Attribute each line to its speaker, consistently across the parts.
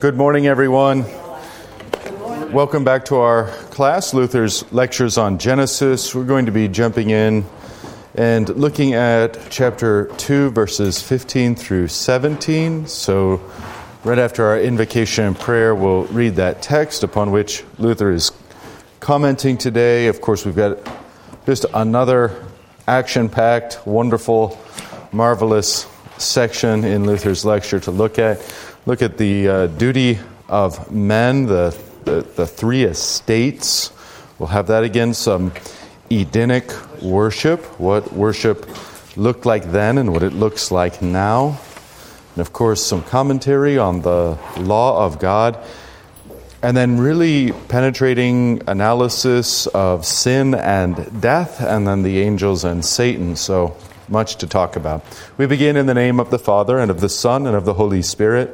Speaker 1: Good morning, everyone. Welcome back to our class, Luther's Lectures on Genesis. We're going to be jumping in and looking at chapter 2, verses 15 through 17. So right after our invocation and prayer, we'll read that text upon which Luther is commenting today. Of course, we've got just another action-packed, wonderful, marvelous section in Luther's lecture to look at. Look at the duty of men, the three estates. We'll have that again, some Edenic worship, what worship looked like then and what it looks like now. And of course, some commentary on the law of God. And then really penetrating analysis of sin and death, and then the angels and Satan. So much to talk about. We begin in the name of the Father, and of the Son, and of the Holy Spirit.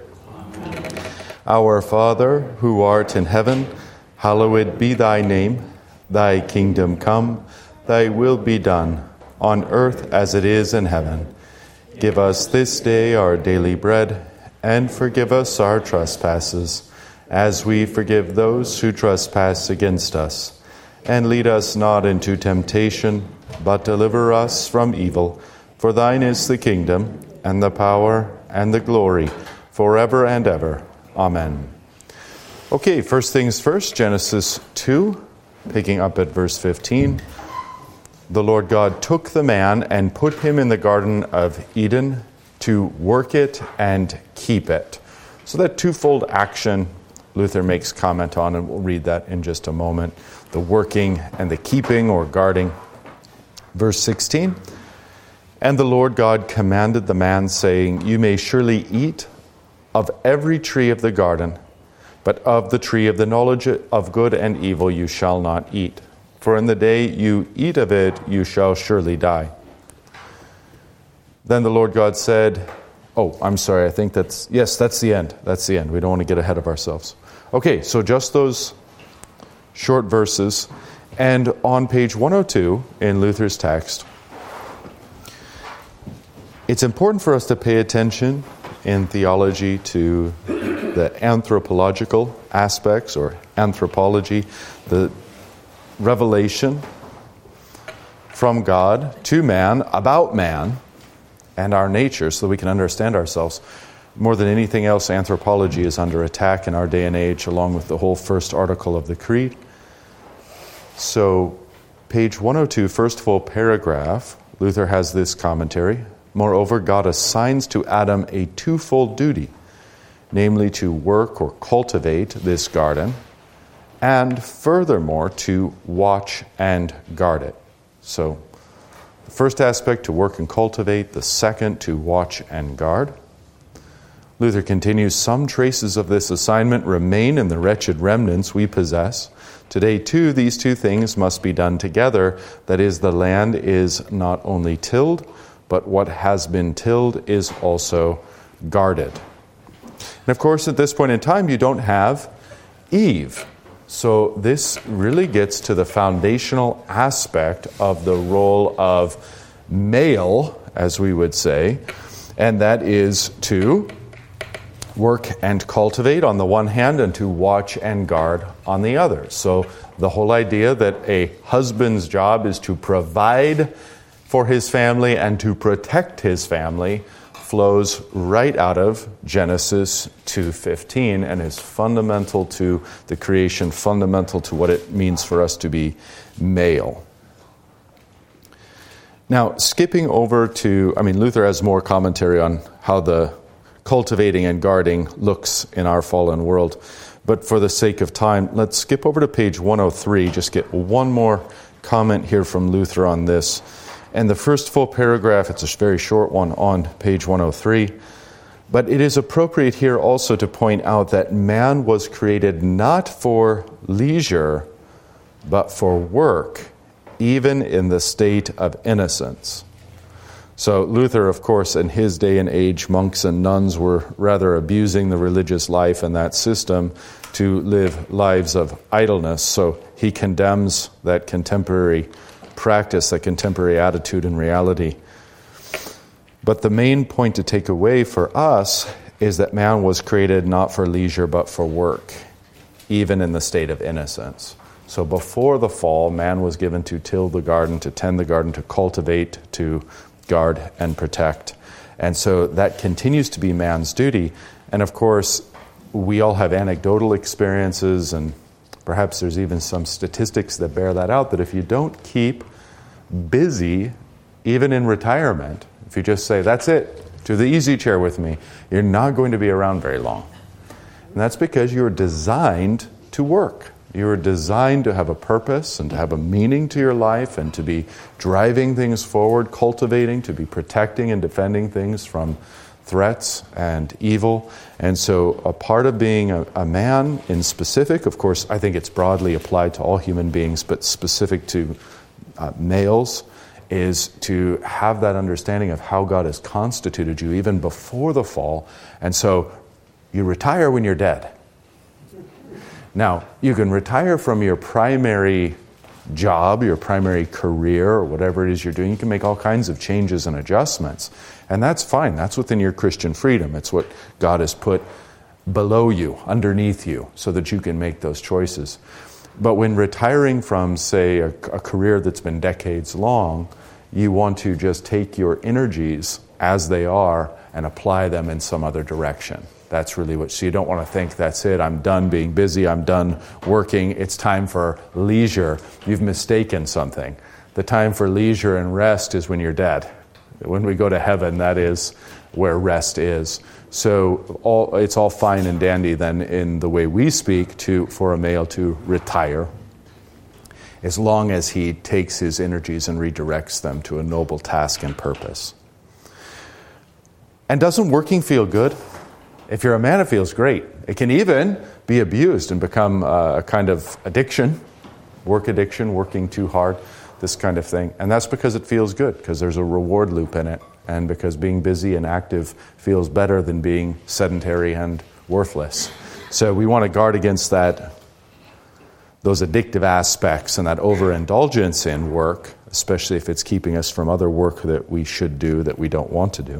Speaker 1: Our Father, who art in heaven, hallowed be thy name. Thy kingdom come, thy will be done, on earth as it is in heaven. Give us this day our daily bread, and forgive us our trespasses, as we forgive those who trespass against us. And lead us not into temptation, but deliver us from evil. For thine is the kingdom, and the power, and the glory, forever and ever. Amen. Okay, first things first, Genesis 2, picking up at verse 15. The Lord God took the man and put him in the Garden of Eden to work it and keep it. So that twofold action Luther makes comment on, and we'll read that in just a moment. The working and the keeping or guarding. Verse 16. And the Lord God commanded the man, saying, You may surely eat of every tree of the garden, but of the tree of the knowledge of good and evil you shall not eat. For in the day you eat of it, you shall surely die. Then the Lord God said, that's the end. That's the end. We don't want to get ahead of ourselves. Okay, so just those short verses. And on page 102 in Luther's text, it's important for us to pay attention in theology to the anthropological aspects or anthropology, the revelation from God to man about man and our nature so that we can understand ourselves. More than anything else, anthropology is under attack in our day and age, along with the whole first article of the Creed. So, page 102, first full paragraph, Luther has this commentary. Moreover, God assigns to Adam a twofold duty, namely to work or cultivate this garden, and furthermore to watch and guard it. So, the first aspect, to work and cultivate, the second, to watch and guard. Luther continues, some traces of this assignment remain in the wretched remnants we possess. Today, too, these two things must be done together. That is, the land is not only tilled, but what has been tilled is also guarded. And of course, at this point in time, you don't have Eve. So this really gets to the foundational aspect of the role of male, as we would say, and that is to work and cultivate on the one hand and to watch and guard on the other. So the whole idea that a husband's job is to provide for his family and to protect his family flows right out of Genesis 2:15 and is fundamental to the creation, fundamental to what it means for us to be male. Now, skipping over to, Luther has more commentary on how the cultivating and guarding looks in our fallen world. But for the sake of time, let's skip over to page 103, just get one more comment here from Luther on this. And the first full paragraph, it's a very short one on page 103. But it is appropriate here also to point out that man was created not for leisure, but for work, even in the state of innocence. So Luther, of course, in his day and age, monks and nuns were rather abusing the religious life and that system to live lives of idleness. So he condemns that contemporary practice, that contemporary attitude and reality. But the main point to take away for us is that man was created not for leisure but for work, even in the state of innocence. So before the fall, man was given to till the garden, to tend the garden, to cultivate, to guard and protect. And so that continues to be man's duty. And of course, we all have anecdotal experiences, and perhaps there's even some statistics that bear that out, that if you don't keep busy, even in retirement, if you just say, that's it, to the easy chair with me, you're not going to be around very long. And that's because you're designed to work. You are designed to have a purpose and to have a meaning to your life and to be driving things forward, cultivating, to be protecting and defending things from threats and evil. And so a part of being a man in specific, of course, I think it's broadly applied to all human beings, but specific to males, is to have that understanding of how God has constituted you even before the fall. And so you retire when you're dead. Now, you can retire from your primary job, your primary career, or whatever it is you're doing. You can make all kinds of changes and adjustments. And that's fine. That's within your Christian freedom. It's what God has put below you, underneath you, so that you can make those choices. But when retiring from, say, a career that's been decades long, you want to just take your energies as they are and apply them in some other direction. That's really so you don't want to think, that's it, I'm done being busy, I'm done working, it's time for leisure. You've mistaken something. The time for leisure and rest is when you're dead. When we go to heaven, that is where rest is. So it's all fine and dandy then in the way we speak for a male to retire, as long as he takes his energies and redirects them to a noble task and purpose. And doesn't working feel good? If you're a man, it feels great. It can even be abused and become a kind of addiction, working too hard, this kind of thing. And that's because it feels good, because there's a reward loop in it, and because being busy and active feels better than being sedentary and worthless. So we want to guard against those addictive aspects and that overindulgence in work, especially if it's keeping us from other work that we should do that we don't want to do.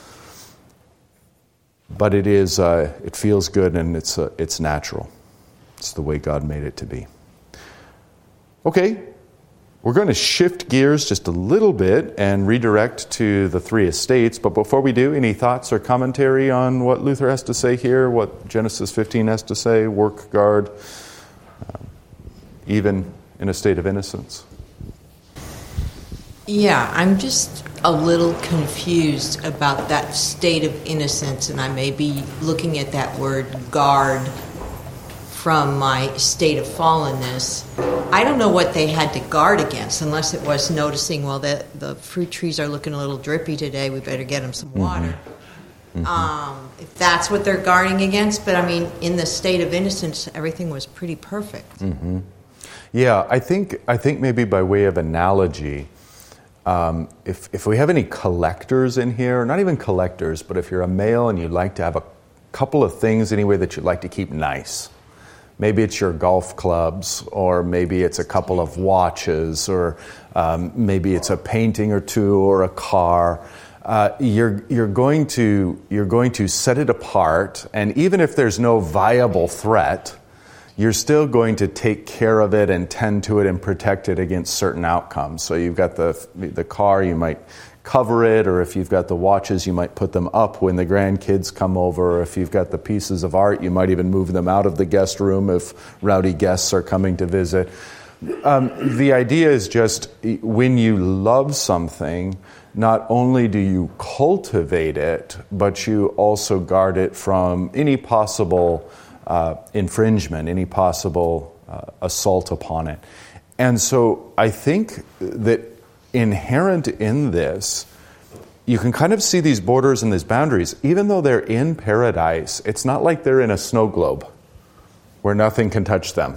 Speaker 1: But it feels good, and it's natural. It's the way God made it to be. Okay, we're going to shift gears just a little bit and redirect to the three estates. But before we do, any thoughts or commentary on what Luther has to say here, what Genesis 15 has to say, work, guard, even in a state of innocence?
Speaker 2: Yeah, I'm just a little confused about that state of innocence, and I may be looking at that word guard from my state of fallenness. I don't know what they had to guard against, unless it was noticing, well, the fruit trees are looking a little drippy today, we better get them some water. Mm-hmm. If that's what they're guarding against, but I mean, in the state of innocence, everything was pretty perfect.
Speaker 1: Mm-hmm. Yeah, I think maybe by way of analogy, if we have any collectors in here, not even collectors, but if you're a male and you'd like to have a couple of things anyway that you'd like to keep nice, maybe it's your golf clubs, or maybe it's a couple of watches, or maybe it's a painting or two, or a car. You're going to set it apart, and even if there's no viable threat, you're still going to take care of it and tend to it and protect it against certain outcomes. So you've got the car, you might cover it, or if you've got the watches, you might put them up when the grandkids come over, or if you've got the pieces of art, you might even move them out of the guest room if rowdy guests are coming to visit. The idea is just, when you love something, not only do you cultivate it, but you also guard it from any possible infringement, any possible assault upon it. And so I think that inherent in this, you can kind of see these borders and these boundaries. Even though they're in paradise, it's not like they're in a snow globe where nothing can touch them.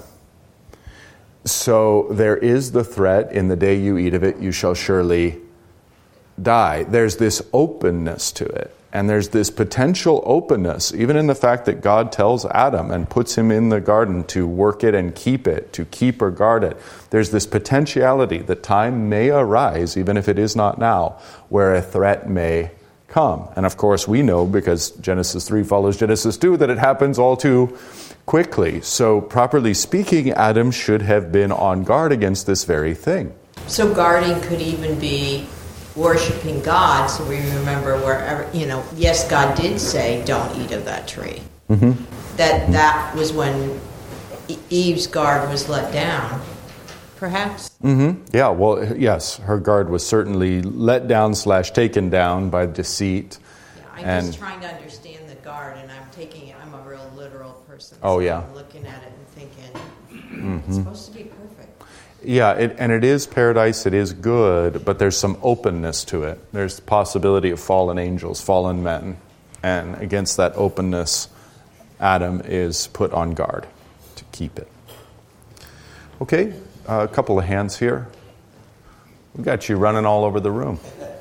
Speaker 1: So there is the threat, in the day you eat of it, you shall surely die. There's this openness to it. And there's this potential openness, even in the fact that God tells Adam and puts him in the garden to work it and keep it, to keep or guard it. There's this potentiality that time may arise, even if it is not now, where a threat may come. And of course we know, because Genesis 3 follows Genesis 2, that it happens all too quickly. So properly speaking, Adam should have been on guard against this very thing.
Speaker 2: So guarding could even be worshiping God. So we remember wherever, yes, God did say, don't eat of that tree.
Speaker 1: Mm-hmm.
Speaker 2: That was when Eve's guard was let down, perhaps?
Speaker 1: Mm-hmm. Yeah, well, yes, her guard was certainly let down / taken down by deceit.
Speaker 2: Yeah, I'm just trying to understand the guard, and I'm a real literal person.
Speaker 1: Oh,
Speaker 2: so
Speaker 1: yeah.
Speaker 2: I'm looking at it and thinking, it's supposed to be perfect.
Speaker 1: Yeah, and it is paradise, it is good, but there's some openness to it. There's the possibility of fallen angels, fallen men, and against that openness, Adam is put on guard to keep it. Okay, a couple of hands here. We got you running all over the room.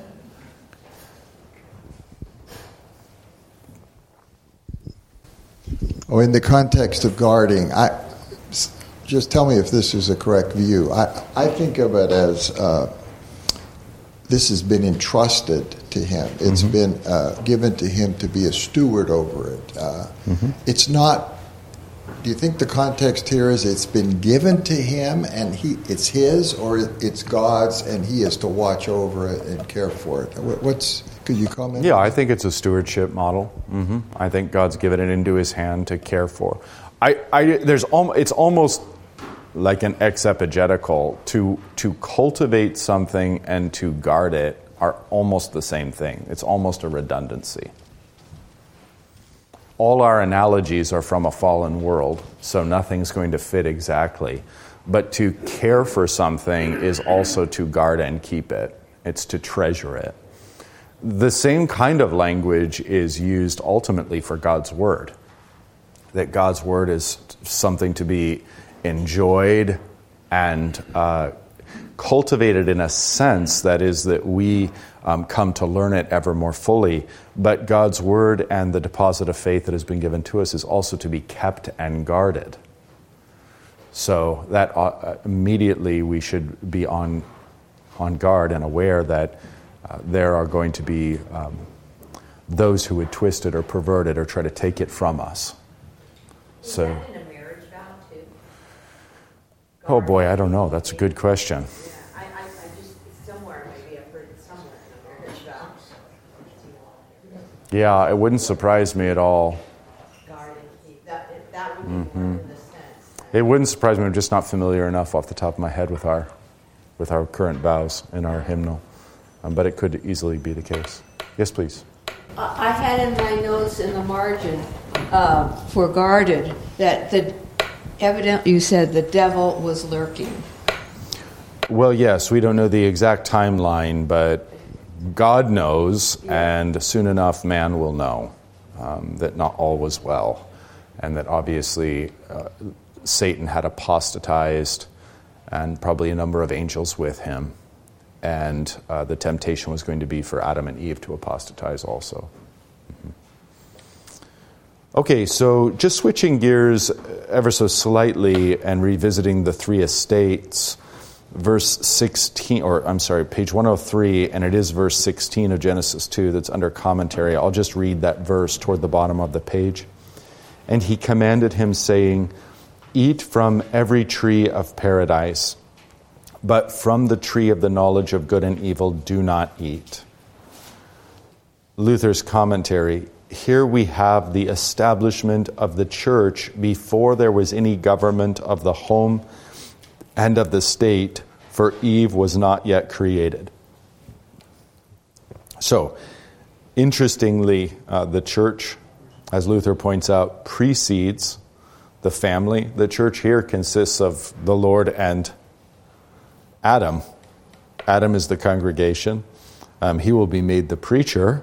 Speaker 3: Oh, in the context of guarding, just tell me if this is a correct view. I think of it as this has been entrusted to him. It's been given to him to be a steward over it. It's not. Do you think the context here is it's been given to him and it's his, or it's God's and he is to watch over it and care for it? Could you comment?
Speaker 1: Yeah, I think it's a stewardship model. I think God's given it into his hand to care for. It's almost like an exegetical. To cultivate something and to guard it are almost the same thing. It's almost a redundancy. All our analogies are from a fallen world, so nothing's going to fit exactly. But to care for something is also to guard and keep it. It's to treasure it. The same kind of language is used ultimately for God's Word. That God's Word is something to be enjoyed and cultivated in a sense, that is, that we come to learn it ever more fully. But God's Word and the deposit of faith that has been given to us is also to be kept and guarded. So that immediately we should be on guard and aware that there are going to be those who would twist it or pervert it or try to take it from us.
Speaker 4: Is that in a marriage vow too?
Speaker 1: Oh boy, I don't know. That's a good question.
Speaker 4: Yeah, I just, somewhere, maybe I've heard it somewhere in a marriage vow.
Speaker 1: Yeah, it wouldn't surprise me at all.
Speaker 4: Guard and keep. That would be one in the sense.
Speaker 1: It wouldn't surprise me. I'm just not familiar enough off the top of my head with our current vows in our hymnal. But it could easily be the case. Yes, please.
Speaker 5: I had in my notes in the margin for guarded that evidently you said the devil was lurking.
Speaker 1: Well, yes, we don't know the exact timeline, but God knows, and soon enough man will know that not all was well, and that obviously Satan had apostatized, and probably a number of angels with him. And the temptation was going to be for Adam and Eve to apostatize also. Okay, so just switching gears ever so slightly and revisiting the three estates, verse 16, page 103, and it is verse 16 of Genesis 2 that's under commentary. I'll just read that verse toward the bottom of the page. And he commanded him, saying, "Eat from every tree of paradise, but from the tree of the knowledge of good and evil do not eat." Luther's commentary, here we have the establishment of the church before there was any government of the home and of the state, for Eve was not yet created. So, interestingly, the church, as Luther points out, precedes the family. The church here consists of the Lord and Adam. Adam is the congregation. He will be made the preacher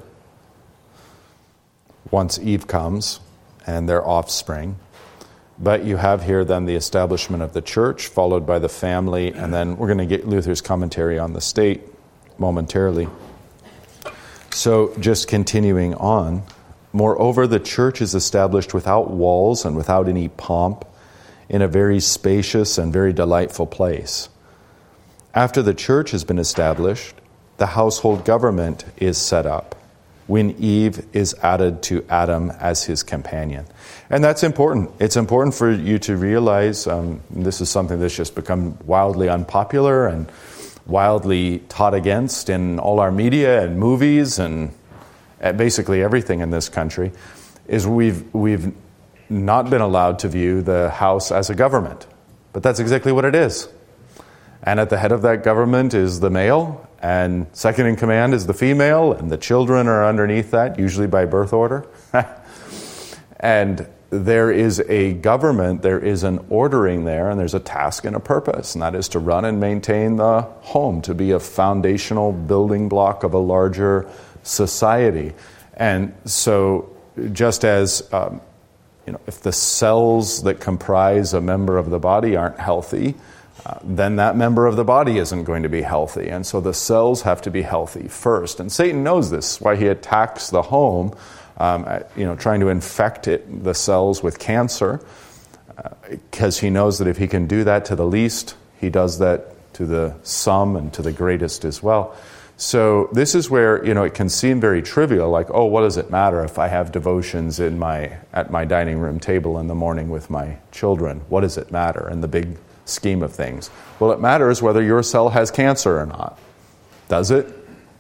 Speaker 1: once Eve comes and their offspring. But you have here then the establishment of the church, followed by the family, and then we're going to get Luther's commentary on the state momentarily. So just continuing on, moreover, the church is established without walls and without any pomp, in a very spacious and very delightful place. After the church has been established, the household government is set up. when Eve is added to Adam as his companion. And that's important. It's important for you to realize this is something that's just become wildly unpopular and wildly taught against in all our media and movies and basically everything in this country, is we've not been allowed to view the house as a government. But that's exactly what it is. And at the head of that government is the male, and second in command is the female, and the children are underneath that, usually by birth order. And there is a government, there is an ordering there, and there's a task and a purpose, and that is to run and maintain the home, to be a foundational building block of a larger society. And so just as if the cells that comprise a member of the body aren't healthy, then that member of the body isn't going to be healthy. And so the cells have to be healthy first. And Satan knows this, why he attacks the home, trying to infect the cells with cancer, because he knows that if he can do that to the least, he does that to the some and to the greatest as well. So this is where, it can seem very trivial, like, oh, what does it matter if I have devotions at my dining room table in the morning with my children? What does it matter in the big scheme of things? Well, it matters whether your cell has cancer or not. Does it?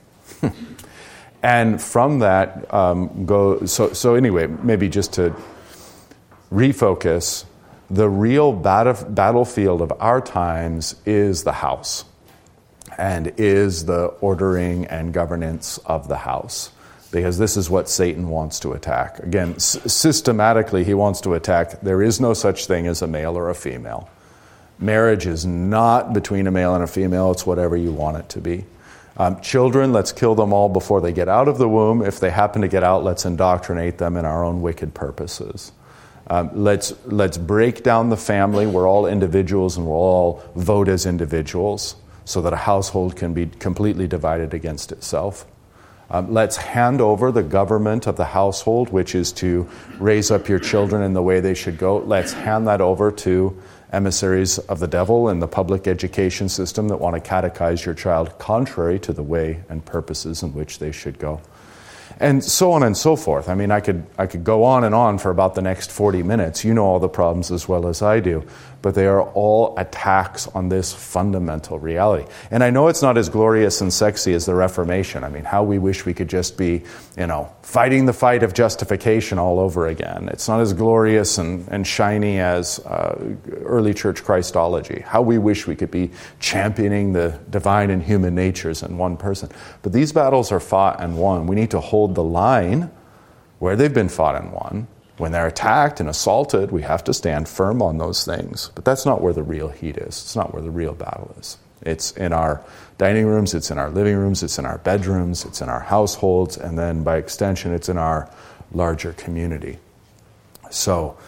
Speaker 1: And from that, so anyway, maybe just to refocus, the real battlefield of our times is the house, and is the ordering and governance of the house. Because this is what Satan wants to attack. Again, systematically he wants to attack. There is no such thing as a male or a female. Marriage is not between a male and a female. It's whatever you want it to be. Children, let's kill them all before they get out of the womb. If they happen to get out, let's indoctrinate them in our own wicked purposes. Let's break down the family. We're all individuals and we'll all vote as individuals so that a household can be completely divided against itself. Let's hand over the government of the household, which is to raise up your children in the way they should go. Let's hand that over to emissaries of the devil in the public education system that want to catechize your child contrary to the way and purposes in which they should go. And so on and so forth. I mean, I could go on for about the next 40 minutes. You know all the problems as well as I do. But they are all attacks on this fundamental reality. And I know it's not as glorious and sexy as the Reformation. I mean, how we wish we could just be, fighting the fight of justification all over again. It's not as glorious and shiny as early church Christology. How we wish we could be championing the divine and human natures in one person. But these battles are fought and won. We need to hold the line where they've been fought and won. When they're attacked and assaulted, we have to stand firm on those things. But that's not where the real heat is. It's not where the real battle is. It's in our dining rooms, it's in our living rooms, it's in our bedrooms, it's in our households, and then by extension, it's in our larger community. So,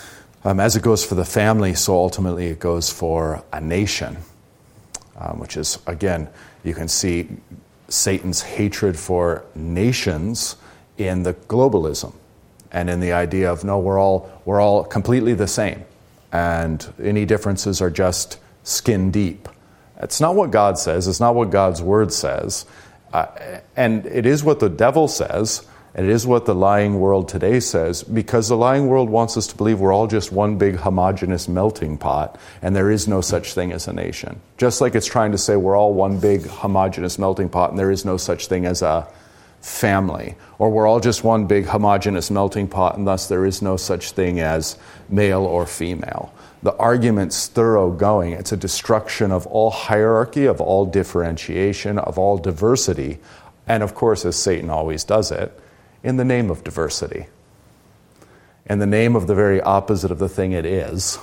Speaker 1: as it goes for the family, so ultimately it goes for a nation, which is, again, you can see Satan's hatred for nations in the globalism. And in the idea of, no, we're all completely the same, and any differences are just skin deep. It's not what God says. It's not what God's word says. And it is what the devil says, and it is what the lying world today says, because the lying world wants us to believe we're all just one big homogeneous melting pot, and there is no such thing as a nation. Just like it's trying to say we're all one big homogeneous melting pot, and there is no such thing as a family, or we're all just one big homogeneous melting pot, and thus there is no such thing as male or female. The argument's thoroughgoing. It's a destruction of all hierarchy, of all differentiation, of all diversity, and of course, as Satan always does it, in the name of diversity. In the name of the very opposite of the thing it is,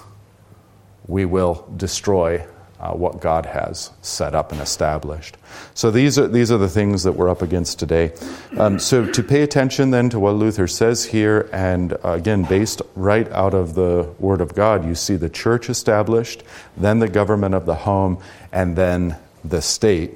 Speaker 1: we will destroy what God has set up and established. So these are the things that we're up against today. So to pay attention then to what Luther says here, and again, based right out of the Word of God, you see the church established, then the government of the home, and then the state.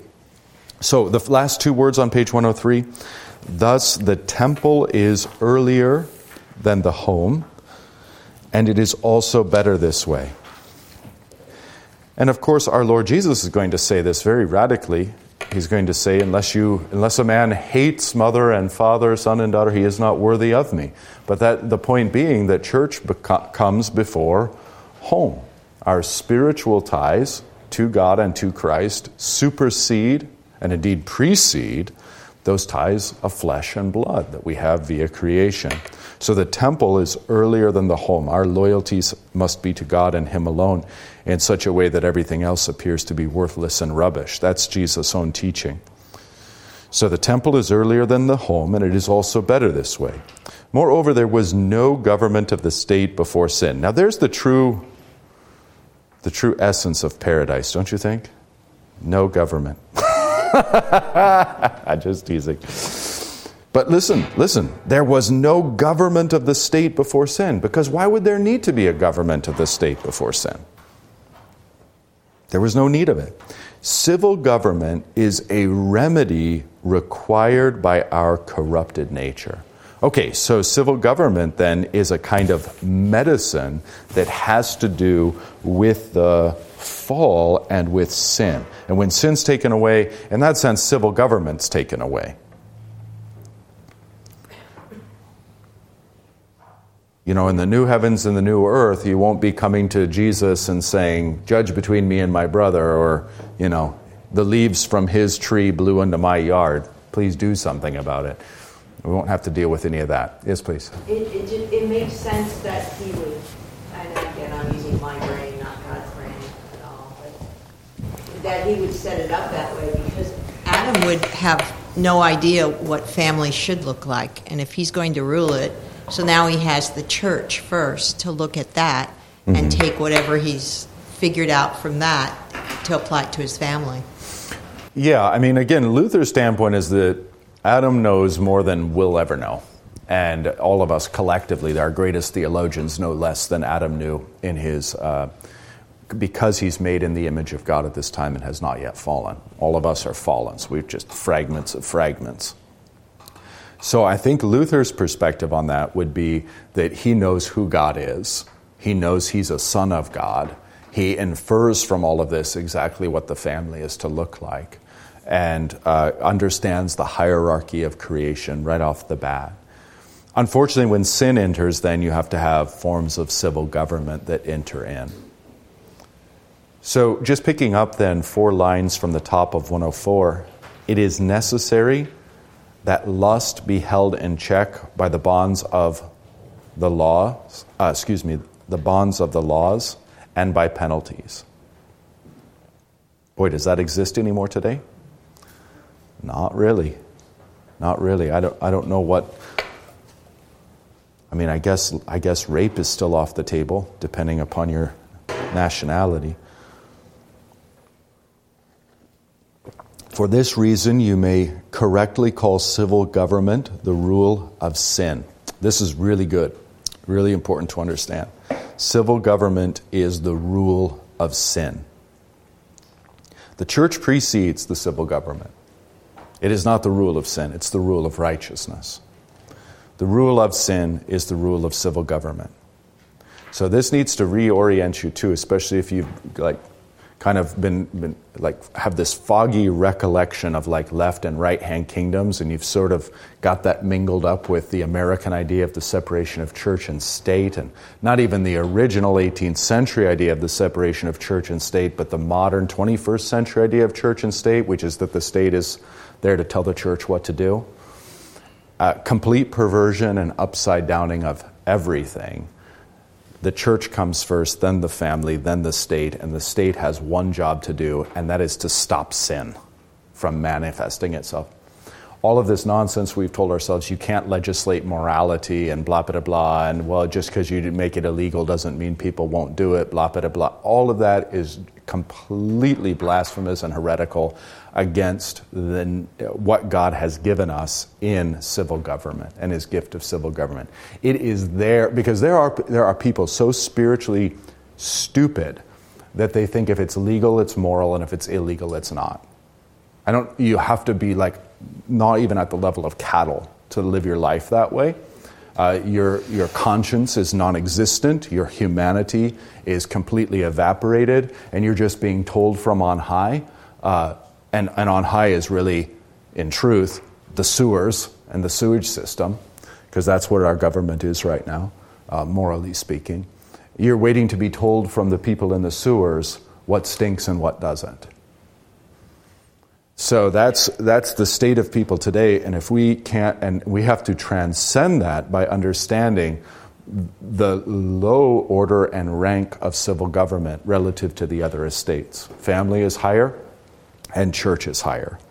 Speaker 1: So the last two words on page 103, thus the temple is earlier than the home, and it is also better this way. And of course, our Lord Jesus is going to say this very radically he's going to say, unless a man hates mother and father, son and daughter, he is not worthy of me. But the point being that church comes before home. Our spiritual ties to God and to Christ supersede and indeed precede those ties of flesh and blood that we have via creation. So the temple is earlier than the home. Our loyalties must be to God and Him alone in such a way that everything else appears to be worthless and rubbish. That's Jesus' own teaching. So the temple is earlier than the home, and it is also better this way. Moreover, there was no government of the state before sin. Now there's the true essence of paradise, don't you think? No government. I'm just teasing. But listen, there was no government of the state before sin, because why would there need to be a government of the state before sin? There was no need of it. Civil government is a remedy required by our corrupted nature. Okay, so civil government then is a kind of medicine that has to do with the fall and with sin. And when sin's taken away, in that sense, civil government's taken away. You know, in the new heavens and the new earth, you won't be coming to Jesus and saying, judge between me and my brother, or, you know, the leaves from his tree blew into my yard. Please do something about it. We won't have to deal with any of that. Yes, please.
Speaker 4: It makes sense that he would, and again, I'm using my brain, not God's brain at all, but that he would set it up that way because
Speaker 2: Adam would have no idea what family should look like, and if he's going to rule it, so now he has the church first to look at that and take whatever he's figured out from that to apply it to his family.
Speaker 1: Yeah, I mean, again, Luther's standpoint is that Adam knows more than we'll ever know. And all of us collectively, our greatest theologians, know less than Adam knew in his, because he's made in the image of God at this time and has not yet fallen. All of us are fallen, so we're just fragments of fragments. So I think Luther's perspective on that would be that he knows who God is. He knows he's a son of God. He infers from all of this exactly what the family is to look like, and understands the hierarchy of creation right off the bat. Unfortunately, when sin enters, then you have to have forms of civil government that enter in. So just picking up then 4 lines from the top of 104, it is necessary that lust be held in check by the bonds of the laws, the bonds of the laws, and by penalties. Boy, does that exist anymore today? Not really. Not really. I don't know what. I mean, I guess rape is still off the table, depending upon your nationality. For this reason, you may correctly call civil government the rule of sin. This is really good, really important to understand. Civil government is the rule of sin. The church precedes the civil government. It is not the rule of sin, it's the rule of righteousness. The rule of sin is the rule of civil government. So this needs to reorient you too, especially if you've kind of been have this foggy recollection of left and right hand kingdoms, and you've sort of got that mingled up with the American idea of the separation of church and state, and not even the original 18th century idea of the separation of church and state, but the modern 21st century idea of church and state, which is that the state is there to tell the church what to do. Complete perversion and upside downing of everything. The church comes first, then the family, then the state, and the state has one job to do, and that is to stop sin from manifesting itself. All of this nonsense we've told ourselves, you can't legislate morality and blah, blah, blah, and well, just because you make it illegal doesn't mean people won't do it, blah, blah, blah. All of that is completely blasphemous and heretical against what God has given us in civil government and His gift of civil government. It is there because there are people so spiritually stupid that they think if it's legal, it's moral, and if it's illegal, it's not. You have to be not even at the level of cattle to live your life that way. Your conscience is non-existent. Your humanity is completely evaporated, and you're just being told from on high, And on high is really, in truth, the sewers and the sewage system, because that's what our government is right now, morally speaking. You're waiting to be told from the people in the sewers what stinks and what doesn't. So that's the state of people today, and if we can't, and we have to transcend that by understanding the low order and rank of civil government relative to the other estates. Family is higher, and church is higher.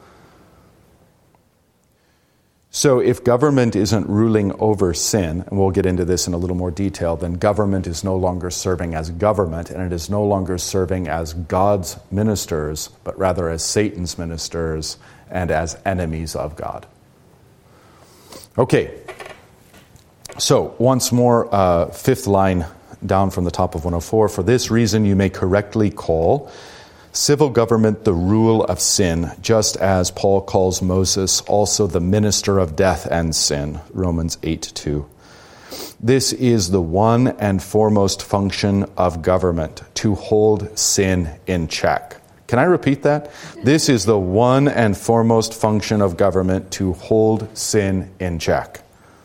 Speaker 1: So if government isn't ruling over sin, and we'll get into this in a little more detail, then government is no longer serving as government, and it is no longer serving as God's ministers, but rather as Satan's ministers and as enemies of God. Okay, so once more, fifth line down from the top of 104, for this reason you may correctly call civil government the rule of sin, just as Paul calls Moses also the minister of death and sin, Romans 8:2. This is the one and foremost function of government, to hold sin in check. Can I repeat that? This is the one and foremost function of government, to hold sin in check.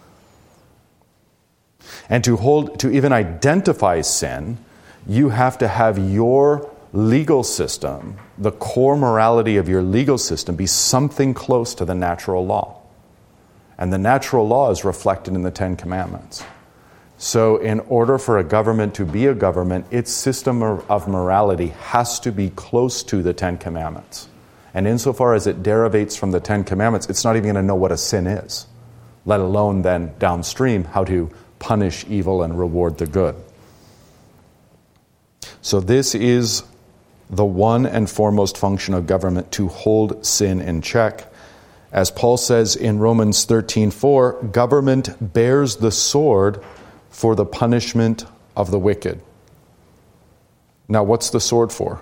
Speaker 1: And to even identify sin, you have to have your legal system, the core morality of your legal system, be something close to the natural law. And the natural law is reflected in the Ten Commandments. So in order for a government to be a government, its system of morality has to be close to the Ten Commandments. And insofar as it derivates from the Ten Commandments, it's not even going to know what a sin is, let alone then downstream how to punish evil and reward the good. So this is the one and foremost function of government, to hold sin in check. As Paul says in Romans 13:4, government bears the sword for the punishment of the wicked. Now, what's the sword for?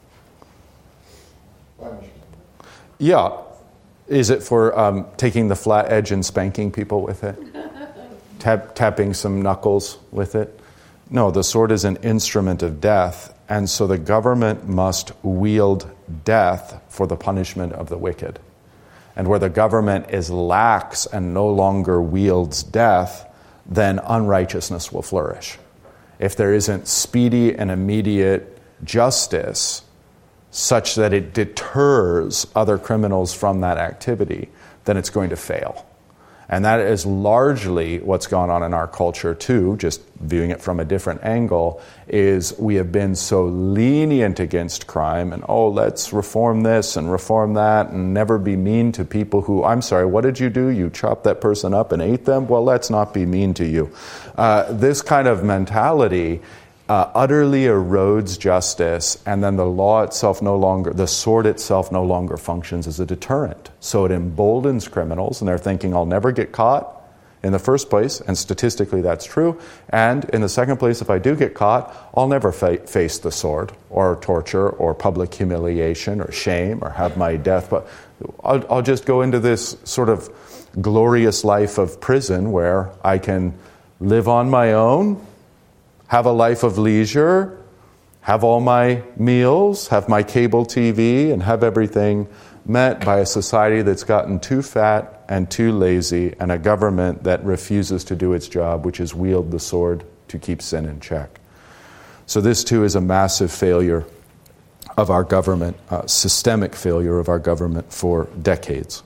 Speaker 1: Punishment. Yeah. Is it for taking the flat edge and spanking people with it? Tapping some knuckles with it? No, the sword is an instrument of death. And so the government must wield death for the punishment of the wicked. And where the government is lax and no longer wields death, then unrighteousness will flourish. If there isn't speedy and immediate justice such that it deters other criminals from that activity, then it's going to fail. And that is largely what's gone on in our culture too, just viewing it from a different angle, is we have been so lenient against crime and, let's reform this and reform that and never be mean to people who, I'm sorry, what did you do? You chopped that person up and ate them? Well, let's not be mean to you. This kind of mentality utterly erodes justice, and then the law itself the sword itself no longer functions as a deterrent. So it emboldens criminals, and they're thinking, I'll never get caught in the first place, and statistically that's true. And in the second place, if I do get caught, I'll never face the sword, or torture, or public humiliation, or shame, or have my death. But I'll just go into this sort of glorious life of prison where I can live on my own, have a life of leisure, have all my meals, have my cable TV, and have everything met by a society that's gotten too fat and too lazy, and a government that refuses to do its job, which is wield the sword to keep sin in check. So this too is a massive failure of our government, systemic failure of our government for decades.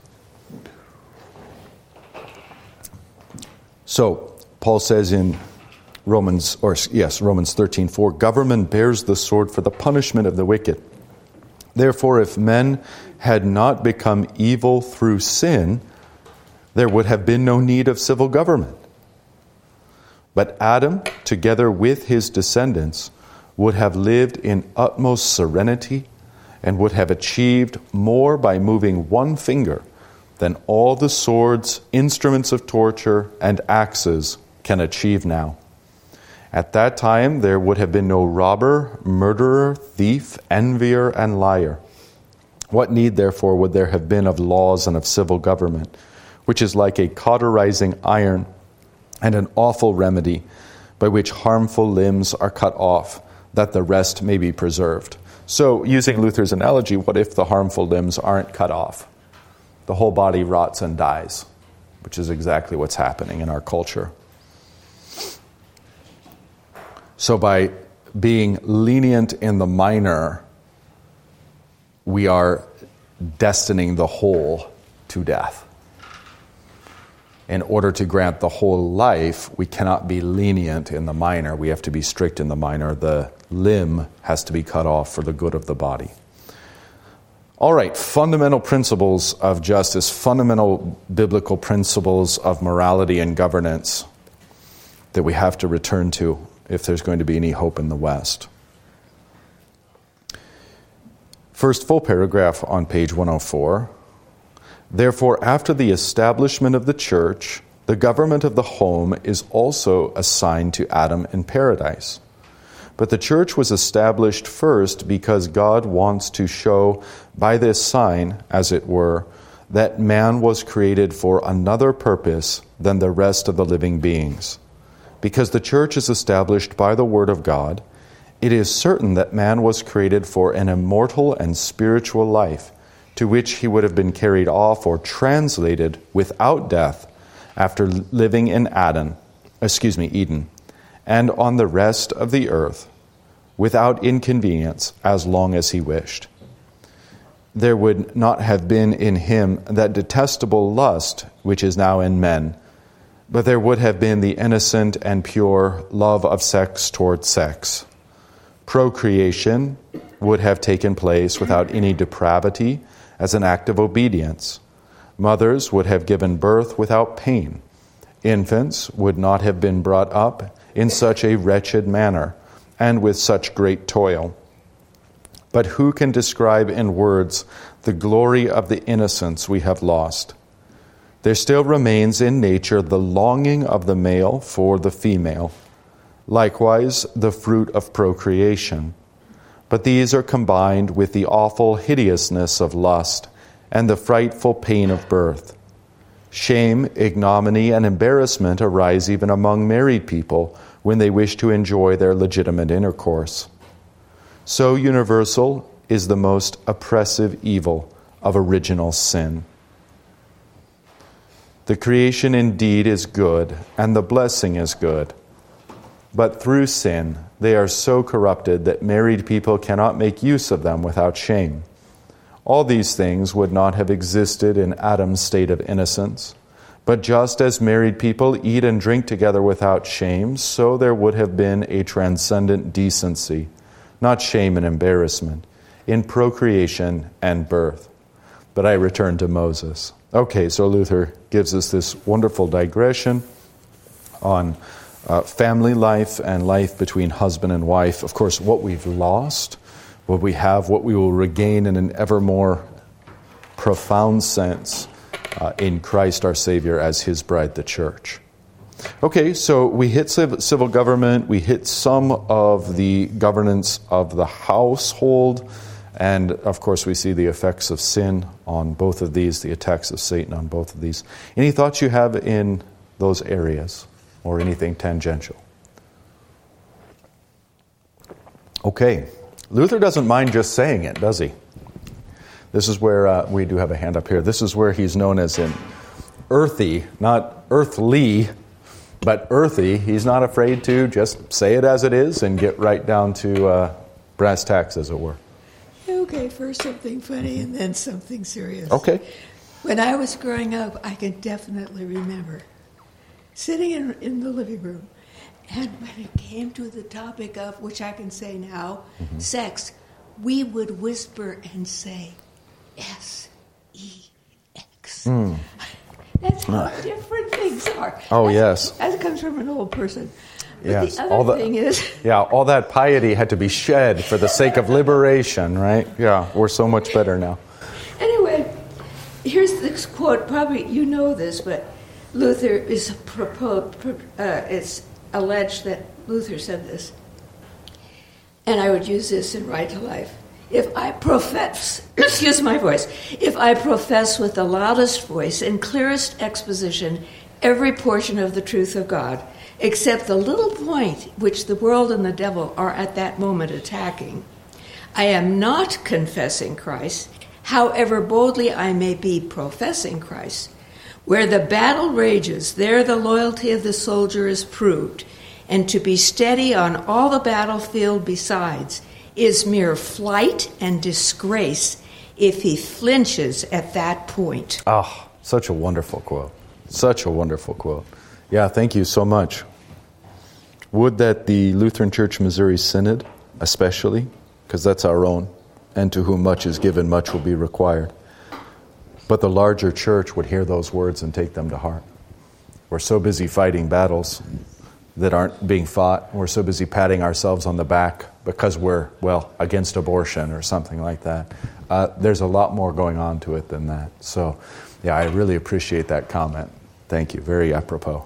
Speaker 1: So Paul says in Romans 13:4, government bears the sword for the punishment of the wicked. Therefore, if men had not become evil through sin, there would have been no need of civil government. But Adam, together with his descendants, would have lived in utmost serenity and would have achieved more by moving one finger than all the swords, instruments of torture, and axes can achieve now. At that time, there would have been no robber, murderer, thief, envier, and liar. What need, therefore, would there have been of laws and of civil government, which is like a cauterizing iron and an awful remedy by which harmful limbs are cut off, that the rest may be preserved? So, using Luther's analogy, what if the harmful limbs aren't cut off? The whole body rots and dies, which is exactly what's happening in our culture. So by being lenient in the minor, we are destining the whole to death. In order to grant the whole life, we cannot be lenient in the minor. We have to be strict in the minor. The limb has to be cut off for the good of the body. All right, fundamental principles of justice, fundamental biblical principles of morality and governance that we have to return to if there's going to be any hope in the West. First full paragraph on page 104. Therefore, after the establishment of the church, the government of the home is also assigned to Adam in paradise. But the church was established first because God wants to show by this sign, as it were, that man was created for another purpose than the rest of the living beings. Because the church is established by the word of God, it is certain that man was created for an immortal and spiritual life, to which he would have been carried off or translated without death after living in Eden, and on the rest of the earth, without inconvenience, as long as he wished. There would not have been in him that detestable lust which is now in men, but there would have been the innocent and pure love of sex toward sex. Procreation would have taken place without any depravity as an act of obedience. Mothers would have given birth without pain. Infants would not have been brought up in such a wretched manner and with such great toil. But who can describe in words the glory of the innocence we have lost? There still remains in nature the longing of the male for the female, likewise the fruit of procreation. But these are combined with the awful hideousness of lust and the frightful pain of birth. Shame, ignominy, and embarrassment arise even among married people when they wish to enjoy their legitimate intercourse. So universal is the most oppressive evil of original sin. The creation indeed is good, and the blessing is good. But through sin, they are so corrupted that married people cannot make use of them without shame. All these things would not have existed in Adam's state of innocence. But just as married people eat and drink together without shame, so there would have been a transcendent decency, not shame and embarrassment, in procreation and birth. But I return to Moses. Okay, so Luther gives us this wonderful digression on family life and life between husband and wife. Of course, what we've lost, what we have, what we will regain in an ever more profound sense in Christ our Savior as His bride, the church. Okay, so we hit civil government, we hit some of the governance of the household, and of course we see the effects of sin on both of these, the attacks of Satan on both of these. Any thoughts you have in those areas, or anything tangential? Okay, Luther doesn't mind just saying it, does he? This is where, we do have a hand up here, this is where he's known as an earthy, not earthly, but earthy. He's not afraid to just say it as it is and get right down to brass tacks, as it were.
Speaker 5: Okay, first something funny and then something serious.
Speaker 1: Okay.
Speaker 5: When I was growing up, I can definitely remember sitting in the living room, and when it came to the topic of, which I can say now, sex, we would whisper and say, S-E-X. That's how different things are.
Speaker 1: Oh, yes.
Speaker 5: That comes from an old person. But
Speaker 1: Yes.
Speaker 5: the other thing is...
Speaker 1: Yeah, all that piety had to be shed for the sake of liberation, right? Yeah, we're so much better now.
Speaker 5: Anyway, here's this quote. Probably you know this, but Luther is it's alleged that Luther said this. And I would use this in Right to Life. If I profess, excuse my voice, if I profess with the loudest voice and clearest exposition every portion of the truth of God, except the little point which the world and the devil are at that moment attacking, I am not confessing Christ, however boldly I may be professing Christ. Where the battle rages, there the loyalty of the soldier is proved, and to be steady on all the battlefield besides is mere flight and disgrace if he flinches at that point.
Speaker 1: Oh, such a wonderful quote. Such a wonderful quote. Yeah, thank you so much. Would that the Lutheran Church Missouri Synod, especially, because that's our own, and to whom much is given, much will be required. But the larger church would hear those words and take them to heart. We're so busy fighting battles that aren't being fought. We're so busy patting ourselves on the back because we're, against abortion or something like that. There's a lot more going on to it than that. So, I really appreciate that comment. Thank you. Very apropos.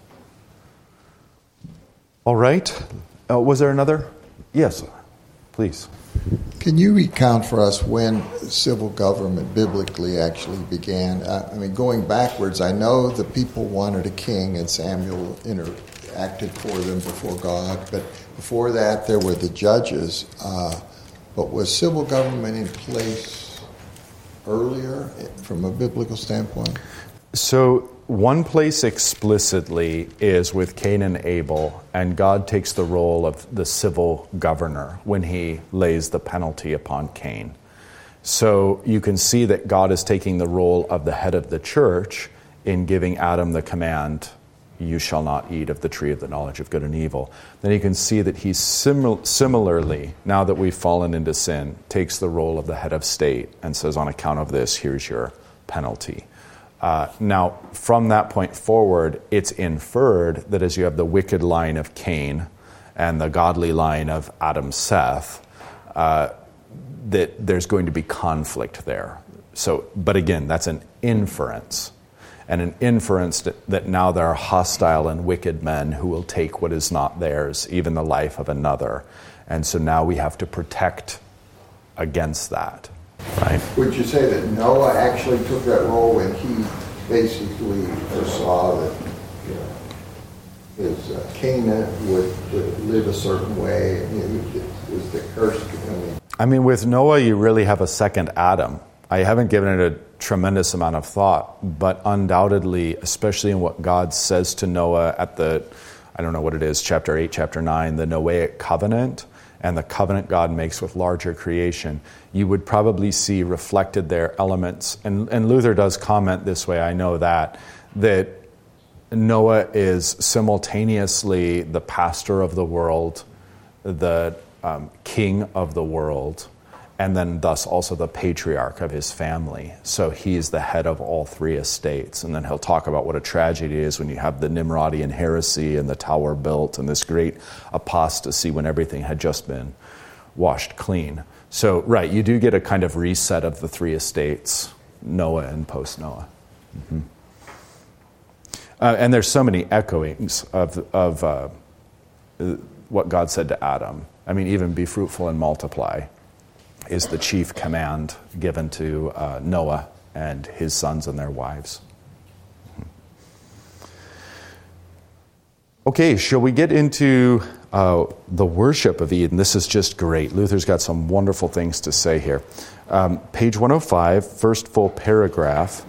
Speaker 1: All right. Was there another? Yes, please.
Speaker 3: Can you recount for us when civil government biblically actually began? Going backwards, I know the people wanted a king and Samuel acted for them before God, but before that there were the judges. But was civil government in place earlier from a biblical standpoint?
Speaker 1: So one place explicitly is with Cain and Abel, and God takes the role of the civil governor when he lays the penalty upon Cain. So you can see that God is taking the role of the head of the church in giving Adam the command, you shall not eat of the tree of the knowledge of good and evil. Then you can see that he's similarly, now that we've fallen into sin, takes the role of the head of state and says, on account of this, here's your penalty. Now, from that point forward, it's inferred that as you have the wicked line of Cain and the godly line of Adam Seth, that there's going to be conflict there. So, but again, that's an inference. And an inference that now there are hostile and wicked men who will take what is not theirs, even the life of another. And so now we have to protect against that. Right.
Speaker 3: Would you say that Noah actually took that role when he basically foresaw that his Canaan would live a certain way? It was the curse coming.
Speaker 1: With Noah, you really have a second Adam. I haven't given it a tremendous amount of thought, but undoubtedly, especially in what God says to Noah at I don't know what it is, chapter 8, chapter 9, the Noahic covenant, and the covenant God makes with larger creation, you would probably see reflected there elements, and Luther does comment this way, I know that Noah is simultaneously the pastor of the world, the king of the world, and then thus also the patriarch of his family. So he's the head of all three estates. And then he'll talk about what a tragedy it is when you have the Nimrodian heresy and the tower built and this great apostasy when everything had just been washed clean. So, right, you do get a kind of reset of the three estates, Noah and post-Noah. Mm-hmm. And there's so many echoings of what God said to Adam. Even be fruitful and multiply is the chief command given to Noah and his sons and their wives. Okay, shall we get into the worship of Eden? This is just great. Luther's got some wonderful things to say here. Page 105, first full paragraph.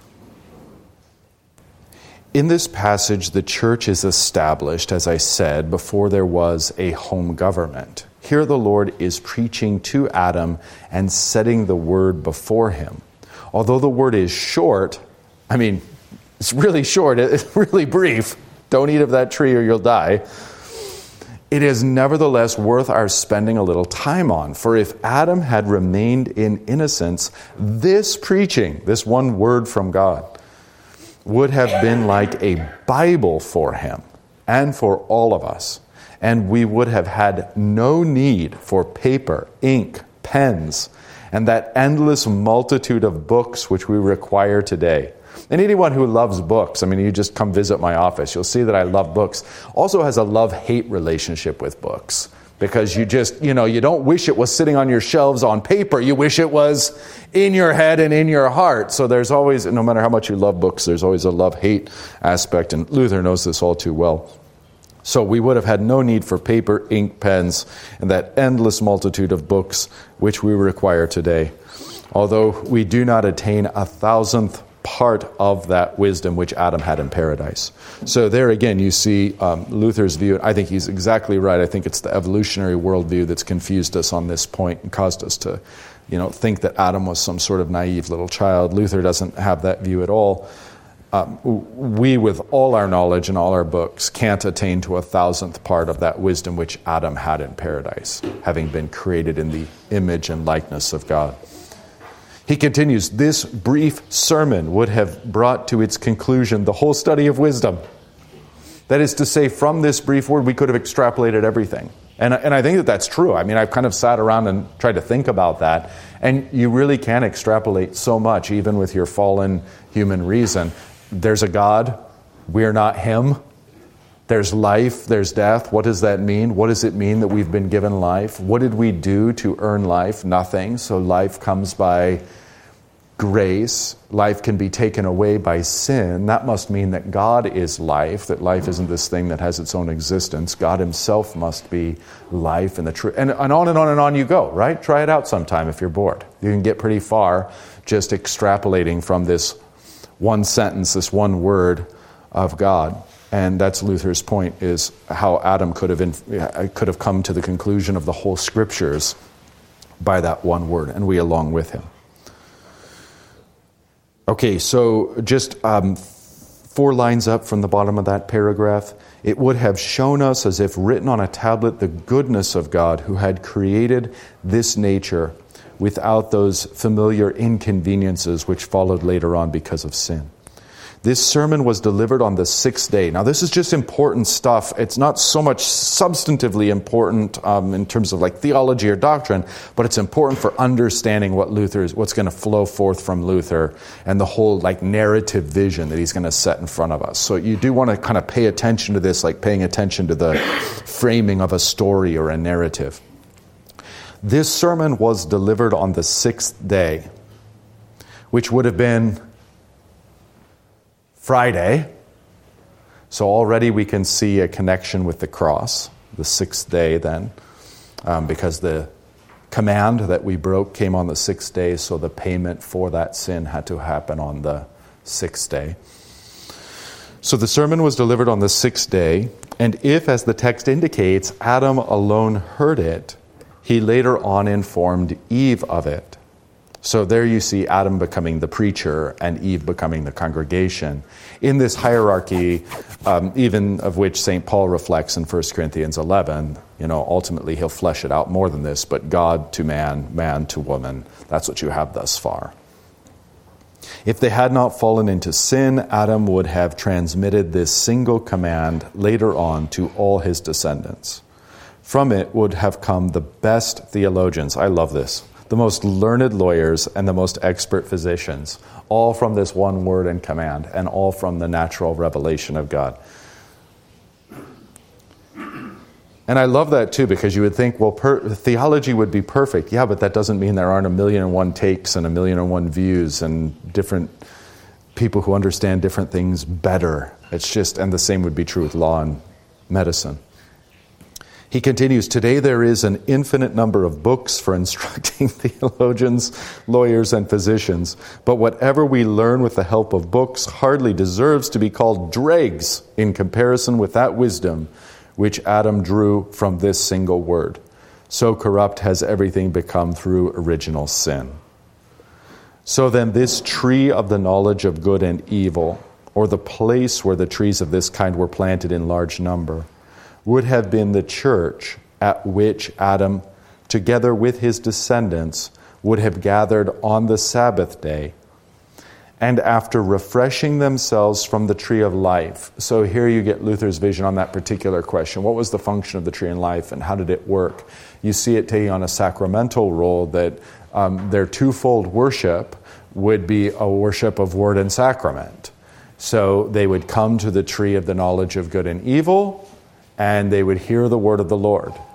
Speaker 1: In this passage, the church is established, as I said, before there was a home government. Here the Lord is preaching to Adam and setting the word before him. Although the word is short, it's really short, it's really brief. Don't eat of that tree or you'll die. It is nevertheless worth our spending a little time on. For if Adam had remained in innocence, this preaching, this one word from God, would have been like a Bible for him and for all of us. And we would have had no need for paper, ink, pens, and that endless multitude of books which we require today. And anyone who loves books, you just come visit my office, you'll see that I love books, also has a love-hate relationship with books. Because you just, you don't wish it was sitting on your shelves on paper, you wish it was in your head and in your heart. So there's always, no matter how much you love books, there's always a love-hate aspect, and Luther knows this all too well. So we would have had no need for paper, ink, pens, and that endless multitude of books which we require today, although we do not attain 1,000th part of that wisdom which Adam had in paradise. So there again you see Luther's view. I think he's exactly right. I think it's the evolutionary worldview that's confused us on this point and caused us to think that Adam was some sort of naive little child. Luther doesn't have that view at all. We, with all our knowledge and all our books, can't attain to 1,000th part of that wisdom which Adam had in paradise, having been created in the image and likeness of God. He continues, this brief sermon would have brought to its conclusion the whole study of wisdom. That is to say, from this brief word, we could have extrapolated everything. And I think that that's true. I mean, I've kind of sat around and tried to think about that. And you really can extrapolate so much, even with your fallen human reason. There's a God. We're not Him. There's life. There's death. What does that mean? What does it mean that we've been given life? What did we do to earn life? Nothing. So life comes by grace. Life can be taken away by sin. That must mean that God is life, that life isn't this thing that has its own existence. God Himself must be life and the truth. And on and on and on you go, right? Try it out sometime if you're bored. You can get pretty far just extrapolating from this one sentence, this one word of God. And that's Luther's point, is how Adam could have come to the conclusion of the whole Scriptures by that one word, and we along with him. Okay, so just 4 lines up from the bottom of that paragraph. It would have shown us, as if written on a tablet, the goodness of God who had created this nature without those familiar inconveniences which followed later on because of sin. This sermon was delivered on the 6th day. Now, this is just important stuff. It's not so much substantively important in terms of like theology or doctrine, but it's important for understanding what's going to flow forth from Luther and the whole like narrative vision that he's going to set in front of us. So you do want to kind of pay attention to this, like paying attention to the framing of a story or a narrative. This sermon was delivered on the 6th day, which would have been Friday. So already we can see a connection with the cross, the 6th day then, because the command that we broke came on the 6th day, so the payment for that sin had to happen on the 6th day. So the sermon was delivered on the 6th day, and if, as the text indicates, Adam alone heard it, he later on informed Eve of it. So there you see Adam becoming the preacher and Eve becoming the congregation. In this hierarchy, even of which St. Paul reflects in 1 Corinthians 11, ultimately he'll flesh it out more than this, but God to man, man to woman. That's what you have thus far. If they had not fallen into sin, Adam would have transmitted this single command later on to all his descendants. From it would have come the best theologians. I love this. The most learned lawyers and the most expert physicians, all from this one word and command, and all from the natural revelation of God. And I love that too, because you would think, well, theology would be perfect. Yeah, but that doesn't mean there aren't 1,000,001 takes and 1,000,001 views and different people who understand different things better. It's just, and the same would be true with law and medicine. He continues, today there is an infinite number of books for instructing theologians, lawyers, and physicians, but whatever we learn with the help of books hardly deserves to be called dregs in comparison with that wisdom which Adam drew from this single word. So corrupt has everything become through original sin. So then this tree of the knowledge of good and evil, or the place where the trees of this kind were planted in large number, would have been the church at which Adam, together with his descendants, would have gathered on the Sabbath day, and after refreshing themselves from the tree of life. So here you get Luther's vision on that particular question. What was the function of the tree in life, and how did it work? You see it taking on a sacramental role, that their twofold worship would be a worship of word and sacrament. So they would come to the tree of the knowledge of good and evil, and they would hear the word of the Lord.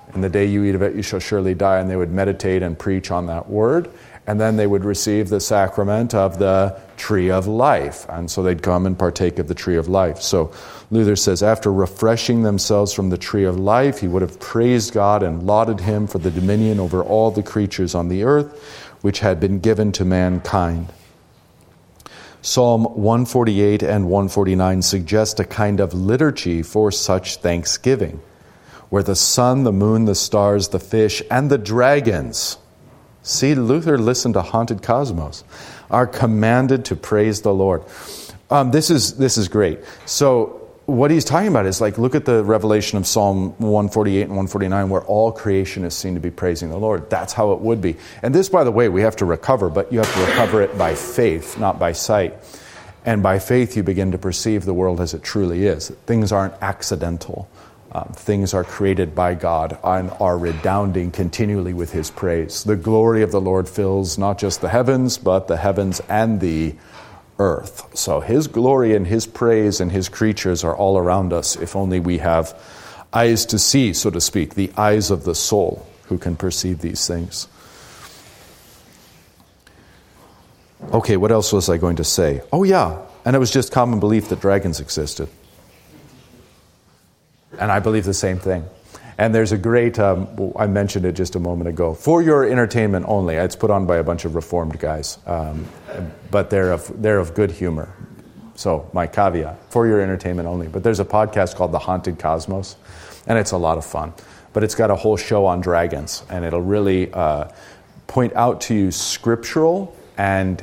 Speaker 1: In the day you eat of it, you shall surely die. And they would meditate and preach on that word. And then they would receive the sacrament of the tree of life. And so they'd come and partake of the tree of life. So Luther says, after refreshing themselves from the tree of life, he would have praised God and lauded him for the dominion over all the creatures on the earth, which had been given to mankind. Psalm 148 and 149 suggest a kind of liturgy for such thanksgiving, where the sun, the moon, the stars, the fish, and the dragons, see, Luther listened to Haunted Cosmos, are commanded to praise the Lord. This is great. So what he's talking about is look at the revelation of Psalm 148 and 149, where all creation is seen to be praising the Lord. That's how it would be. And this, by the way, we have to recover, but you have to recover it by faith, not by sight. And by faith, you begin to perceive the world as it truly is. Things aren't accidental. Things are created by God and are redounding continually with his praise. The glory of the Lord fills not just the heavens, but the heavens and the earth. So his glory and his praise and his creatures are all around us, if only we have eyes to see, so to speak, the eyes of the soul who can perceive these things. Okay, what else was I going to say? Oh yeah, and it was just common belief that dragons existed. And I believe the same thing. And there's a great, I mentioned it just a moment ago, For Your Entertainment Only. It's put on by a bunch of Reformed guys, but they're of good humor. So my caveat, For Your Entertainment Only. But there's a podcast called The Haunted Cosmos, and it's a lot of fun. But it's got a whole show on dragons, and it'll really point out to you scriptural and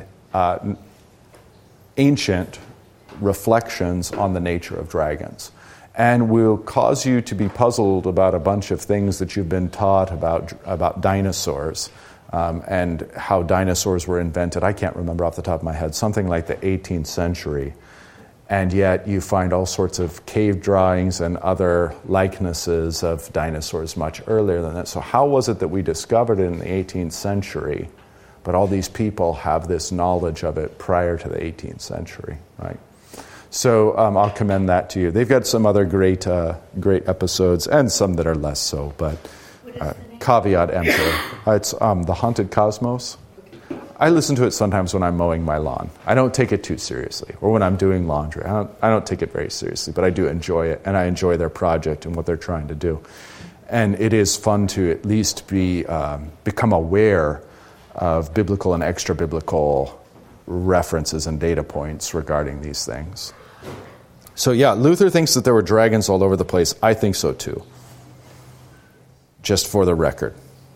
Speaker 1: ancient reflections on the nature of dragons. And will cause you to be puzzled about a bunch of things that you've been taught about dinosaurs and how dinosaurs were invented. I can't remember off the top of my head, something like the 18th century. And yet you find all sorts of cave drawings and other likenesses of dinosaurs much earlier than that. So how was it that we discovered it in the 18th century, but all these people have this knowledge of it prior to the 18th century, right? So I'll commend that to you. They've got some other great episodes and some that are less so, but caveat emptor. It's The Haunted Cosmos. I listen to it sometimes when I'm mowing my lawn. I don't take it too seriously, or when I'm doing laundry. I don't take it very seriously, but I do enjoy it, and I enjoy their project and what they're trying to do. And it is fun to at least become aware of biblical and extra-biblical references and data points regarding these things. So yeah, Luther thinks that there were dragons all over the place. I think so too. Just for the record.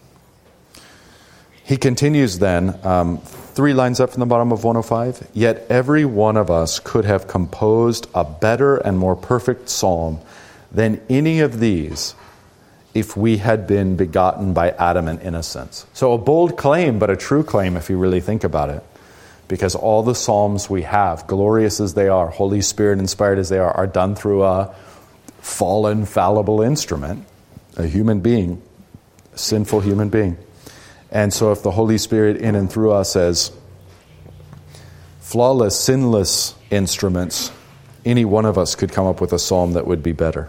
Speaker 1: He continues then, 3 lines up from the bottom of 105. Yet every one of us could have composed a better and more perfect psalm than any of these if we had been begotten by Adam in innocence. So a bold claim, but a true claim if you really think about it. Because all the psalms we have, glorious as they are, Holy Spirit inspired as they are done through a fallen, fallible instrument, a human being, a sinful human being. And so if the Holy Spirit in and through us as flawless, sinless instruments, any one of us could come up with a psalm that would be better.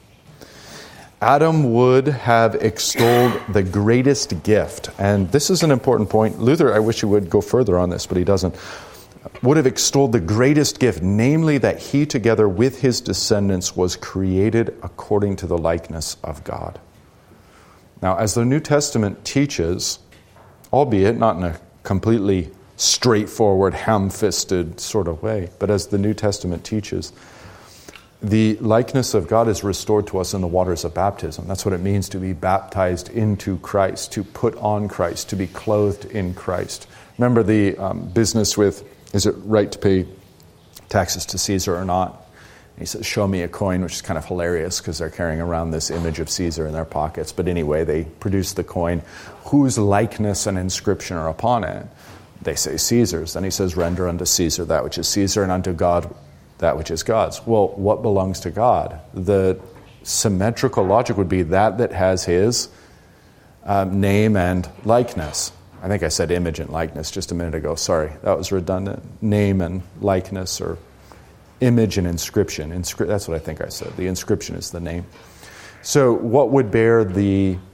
Speaker 1: Adam would have extolled the greatest gift. And this is an important point. Luther, I wish he would go further on this, but he doesn't. Would have extolled the greatest gift, namely that he together with his descendants was created according to the likeness of God. Now, as the New Testament teaches, albeit not in a completely straightforward, ham-fisted sort of way, but as the New Testament teaches, the likeness of God is restored to us in the waters of baptism. That's what it means to be baptized into Christ, to put on Christ, to be clothed in Christ. Remember the business with, is it right to pay taxes to Caesar or not? He says, show me a coin, which is kind of hilarious because they're carrying around this image of Caesar in their pockets. But anyway, they produce the coin. Whose likeness and inscription are upon it? They say Caesar's. Then he says, render unto Caesar that which is Caesar, and unto God that which is God's. Well, what belongs to God? The symmetrical logic would be that has his name and likeness. I think I said image and likeness just a minute ago. Sorry, that was redundant. Name and likeness, or image and inscription. That's what I think I said. The inscription is the name. So what would bear the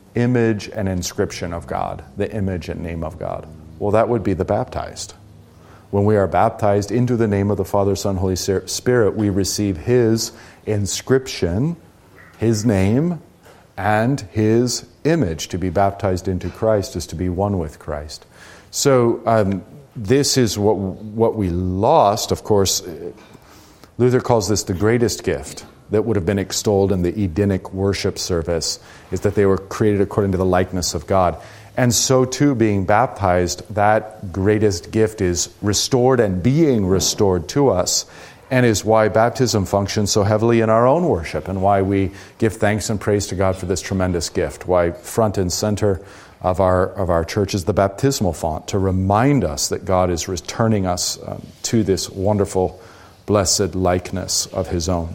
Speaker 1: image and inscription of God, the image and name of God? Well, that would be the baptized. When we are baptized into the name of the Father, Son, Holy Spirit, we receive His inscription, His name, and His image. To be baptized into Christ is to be one with Christ. So this is what we lost. Of course, Luther calls this the greatest gift that would have been extolled in the Edenic worship service, is that they were created according to the likeness of God. And so too, being baptized, that greatest gift is restored and being restored to us, and is why baptism functions so heavily in our own worship, and why we give thanks and praise to God for this tremendous gift, why front and center of our church is the baptismal font, to remind us that God is returning us to this wonderful, blessed likeness of His own.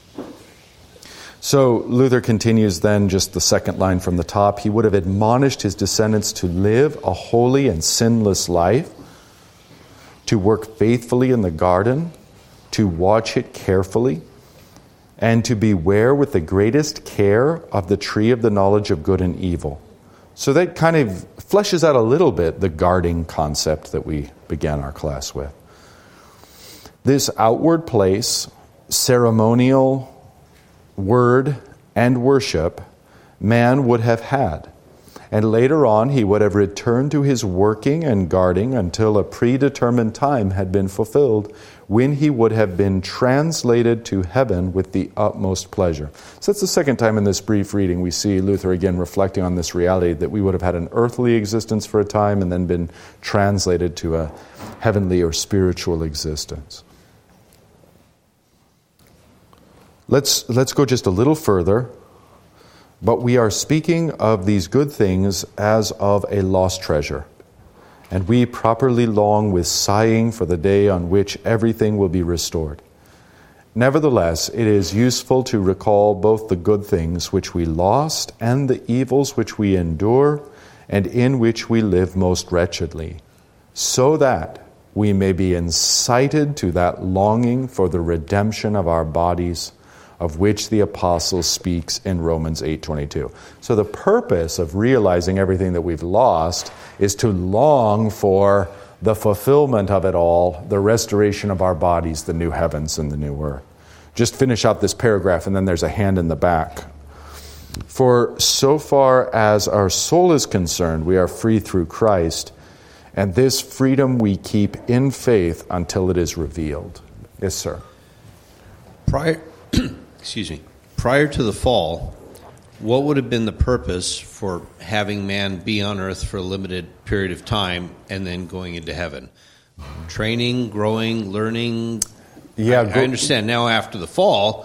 Speaker 1: So Luther continues then, just the second line from the top. He would have admonished his descendants to live a holy and sinless life, to work faithfully in the garden, to watch it carefully, and to beware with the greatest care of the tree of the knowledge of good and evil. So that kind of fleshes out a little bit the guarding concept that we began our class with. This outward place, ceremonial word and worship, man would have had. And later on, he would have returned to his working and guarding until a predetermined time had been fulfilled, when he would have been translated to heaven with the utmost pleasure. So that's the second time in this brief reading we see Luther again reflecting on this reality that we would have had an earthly existence for a time and then been translated to a heavenly or spiritual existence. Let's go just a little further. But we are speaking of these good things as of a lost treasure, and we properly long with sighing for the day on which everything will be restored. Nevertheless, it is useful to recall both the good things which we lost and the evils which we endure and in which we live most wretchedly, so that we may be incited to that longing for the redemption of our bodies, of which the apostle speaks in Romans 8:22. So the purpose of realizing everything that we've lost is to long for the fulfillment of it all, the restoration of our bodies, the new heavens and the new earth. Just finish out this paragraph, and then there's a hand in the back. For so far as our soul is concerned, we are free through Christ, and this freedom we keep in faith until it is revealed. Yes, sir.
Speaker 6: Prior to the fall, what would have been the purpose for having man be on earth for a limited period of time and then going into heaven? Training, growing, learning?
Speaker 1: Yeah,
Speaker 6: I understand now after the fall,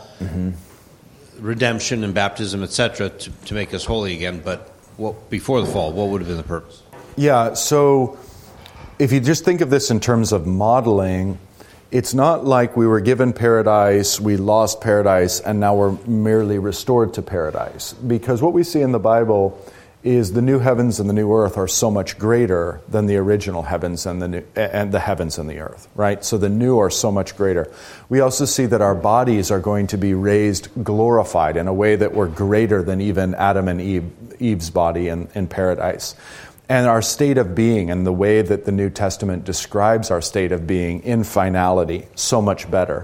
Speaker 6: redemption and baptism, etc., to make us holy again, but before the fall, what would have been the purpose?
Speaker 1: Yeah, so if you just think of this in terms of modeling, it's not like we were given paradise, we lost paradise, and now we're merely restored to paradise. Because what we see in the Bible is the new heavens and the new earth are so much greater than the original heavens and the heavens and the earth, right? So the new are so much greater. We also see that our bodies are going to be raised glorified in a way that were greater than even Adam and Eve's body in paradise. And our state of being and the way that the New Testament describes our state of being in finality, so much better.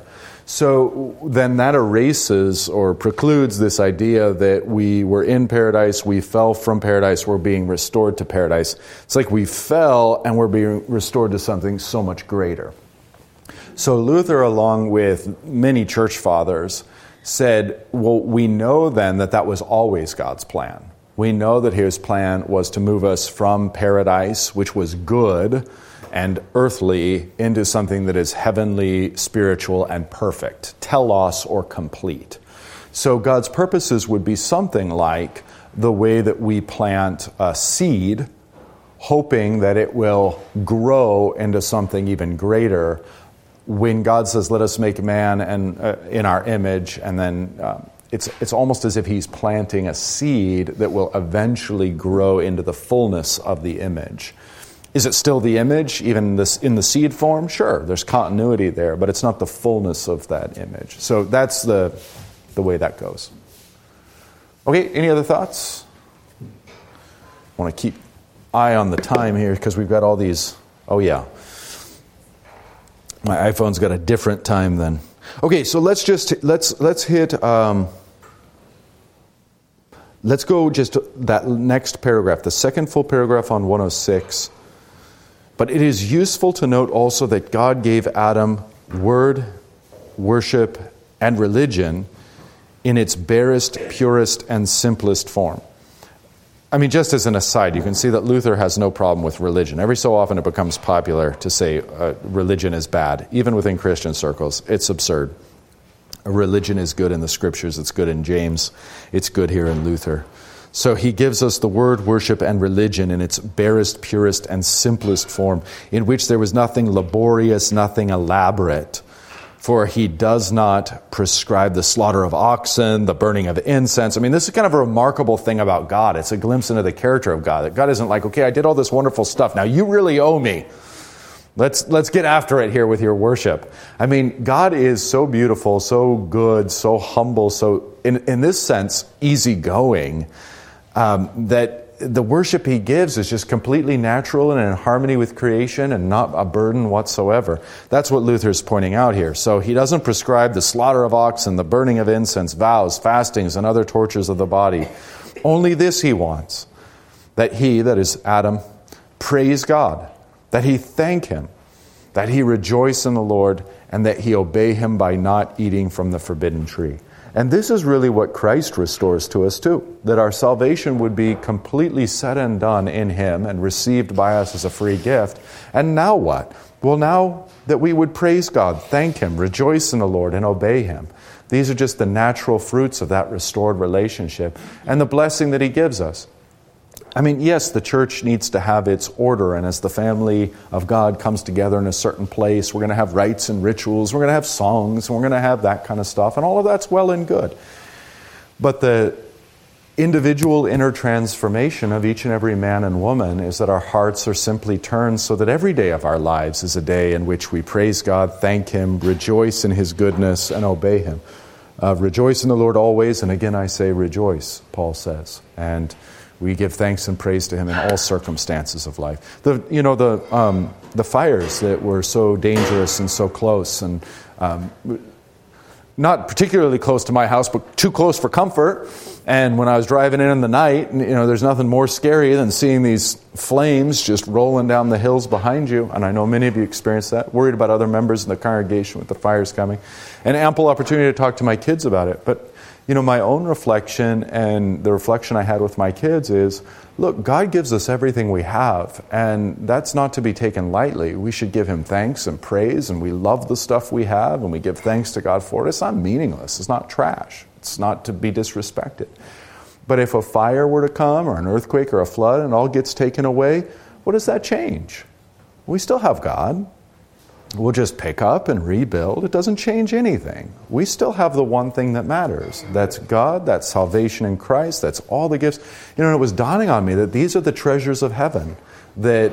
Speaker 1: So then that erases or precludes this idea that we were in paradise, we fell from paradise, we're being restored to paradise. It's like we fell and we're being restored to something so much greater. So Luther, along with many church fathers, said, well, we know then that was always God's plan. We know that His plan was to move us from paradise, which was good and earthly, into something that is heavenly, spiritual, and perfect, telos or complete. So God's purposes would be something like the way that we plant a seed, hoping that it will grow into something even greater. When God says, let us make man in our image, and then it's almost as if He's planting a seed that will eventually grow into the fullness of the image. Is it still the image, even in the seed form? Sure, there's continuity there, but it's not the fullness of that image. So that's the way that goes. Okay, any other thoughts? want to keep eye on the time here because we've got all these. Oh yeah, my iPhone's got a different time than. Okay, so let's hit. Let's go just to that next paragraph, the second full paragraph on 106. But it is useful to note also that God gave Adam word, worship, and religion in its barest, purest, and simplest form. I mean, just as an aside, you can see that Luther has no problem with religion. Every so often it becomes popular to say religion is bad, even within Christian circles. It's absurd. Religion is good in the Scriptures. It's good in James. It's good here in Luther. So he gives us the word, worship, and religion in its barest, purest, and simplest form, in which there was nothing laborious, nothing elaborate. For he does not prescribe the slaughter of oxen, the burning of incense. I mean, this is kind of a remarkable thing about God. It's a glimpse into the character of God. That God isn't like, okay, I did all this wonderful stuff. Now you really owe me. Let's get after it here with your worship. I mean, God is so beautiful, so good, so humble, so in this sense, easygoing, that the worship he gives is just completely natural and in harmony with creation and not a burden whatsoever. That's what Luther's pointing out here. So he doesn't prescribe the slaughter of oxen, the burning of incense, vows, fastings, and other tortures of the body. Only this he wants, that he, that is Adam, praise God, that he thank him, that he rejoice in the Lord, and that he obey him by not eating from the forbidden tree. And this is really what Christ restores to us too, that our salvation would be completely said and done in him and received by us as a free gift. And now what? Well, now that we would praise God, thank him, rejoice in the Lord, and obey him. These are just the natural fruits of that restored relationship and the blessing that he gives us. I mean, yes, the church needs to have its order, and as the family of God comes together in a certain place, we're going to have rites and rituals, we're going to have songs, we're going to have that kind of stuff, and all of that's well and good. But the individual inner transformation of each and every man and woman is that our hearts are simply turned so that every day of our lives is a day in which we praise God, thank him, rejoice in his goodness, and obey him. Rejoice in the Lord always, and again I say rejoice, Paul says. And we give thanks and praise to him in all circumstances of life. The fires that were so dangerous and so close, and not particularly close to my house, but too close for comfort. And when I was driving in the night, there's nothing more scary than seeing these flames just rolling down the hills behind you. And I know many of you experienced that, worried about other members in the congregation with the fires coming. And ample opportunity to talk to my kids about it. But my own reflection and the reflection I had with my kids is, look, God gives us everything we have, and that's not to be taken lightly. We should give him thanks and praise, and we love the stuff we have, and we give thanks to God for it. It's not meaningless. It's not trash. It's not to be disrespected. But if a fire were to come, or an earthquake, or a flood, and all gets taken away, what does that change? We still have God. We'll just pick up and rebuild. It doesn't change anything. We still have the one thing that matters. That's God, that's salvation in Christ, that's all the gifts. And it was dawning on me that these are the treasures of heaven that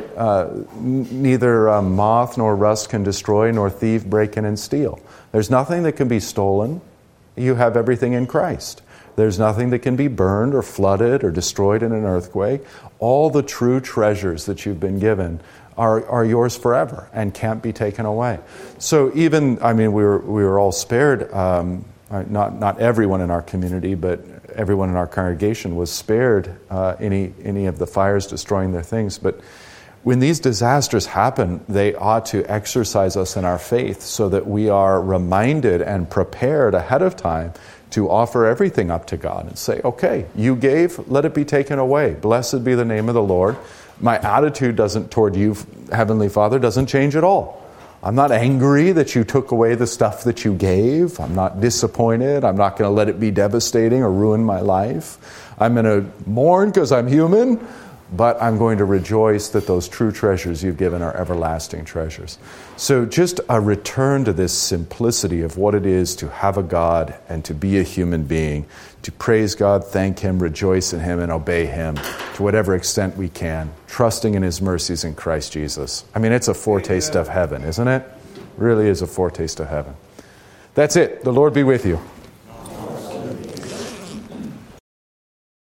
Speaker 1: neither moth nor rust can destroy, nor thief break in and steal. There's nothing that can be stolen. You have everything in Christ. There's nothing that can be burned or flooded or destroyed in an earthquake. All the true treasures that you've been given are yours forever and can't be taken away. So even, we were all spared, not everyone in our community, but everyone in our congregation was spared any of the fires destroying their things. But when these disasters happen, they ought to exercise us in our faith so that we are reminded and prepared ahead of time to offer everything up to God and say, okay, you gave, let it be taken away. Blessed be the name of the Lord. My attitude toward you, Heavenly Father, doesn't change at all. I'm not angry that you took away the stuff that you gave. I'm not disappointed. I'm not going to let it be devastating or ruin my life. I'm going to mourn because I'm human, but I'm going to rejoice that those true treasures you've given are everlasting treasures. So just a return to this simplicity of what it is to have a God and to be a human being, to praise God, thank him, rejoice in him, and obey him to whatever extent we can, trusting in his mercies in Christ Jesus. It's a foretaste of heaven, isn't it? It really is a foretaste of heaven. That's it. The Lord be with you.